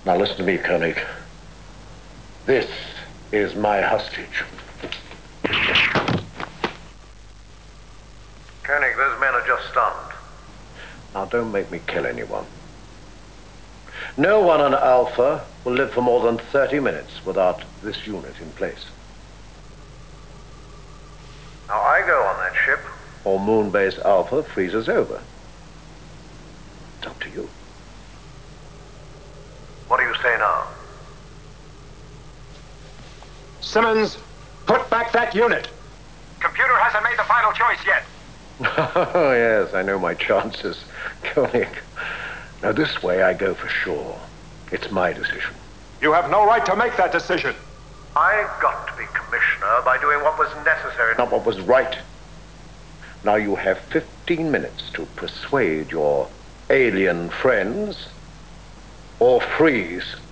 Now listen to me, Koenig. This is my hostage. Koenig, those men are just stunned. Now don't make me kill anyone. No one on Alpha will live for more than 30 minutes without this unit in place. Now I go on that ship. Or Moonbase Alpha freezes over. It's up to you. What do you say now? Simmons, put back that unit. Computer hasn't made the final choice yet. Oh, yes, I know my chances. Koenig. Now, this way I go for sure. It's my decision. You have no right to make that decision. I got to be commissioner by doing what was necessary, Not what was right. Now you have 15 minutes to persuade your alien friends or freeze.